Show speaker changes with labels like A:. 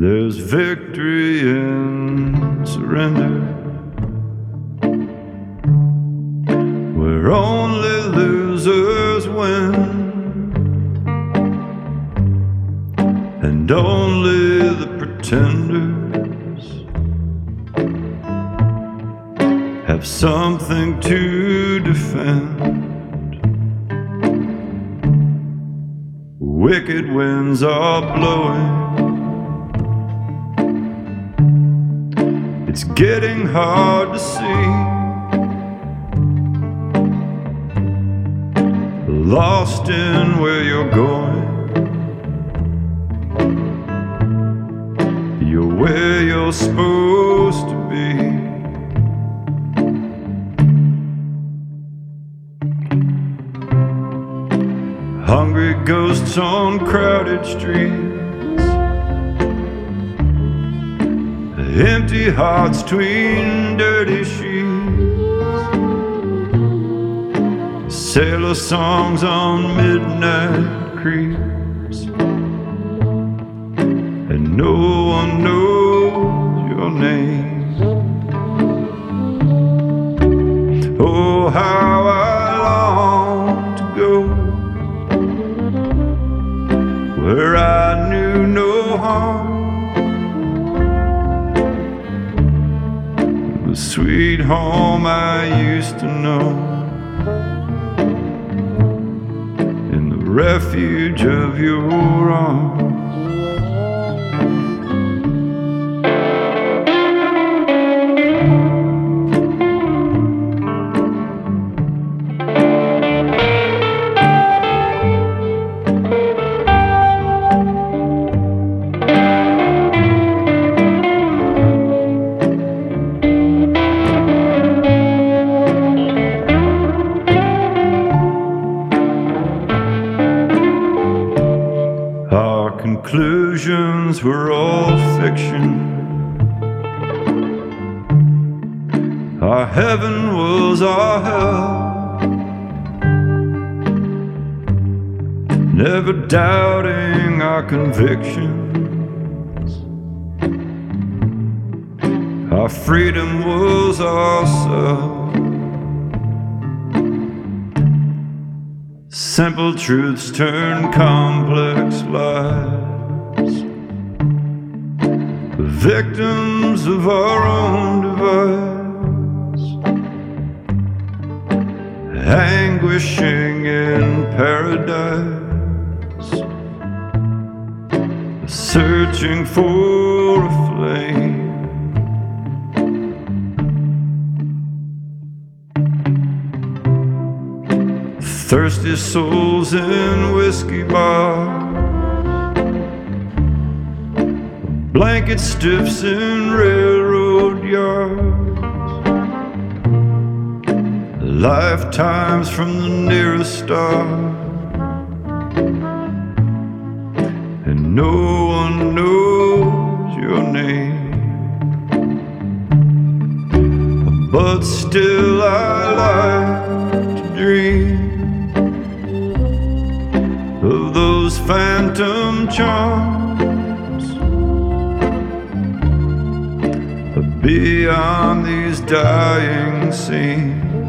A: There's victory in surrender, where only losers win, and only the pretenders have something to defend. Wicked winds are blowing, it's getting hard to see. Lost in where you're going, you're where you're supposed to be. Hungry ghosts on crowded streets, empty hearts between dirty sheets, sailor songs on midnight creeps, and no one knows your name. Oh, how I long to go where I knew no harm, the sweet home I used to know, in the refuge of your arms. Our conclusions were all fiction, our heaven was our hell, never doubting our convictions, our freedom was ourselves. Simple truths turn complex lives, victims of our own device, anguishing in paradise, searching for a flame. Thirsty souls in whiskey bars, blanket stiffs in railroad yards, lifetimes from the nearest star, and no one knows your name. But still I like to dream of those phantom charms, beyond these dying scenes.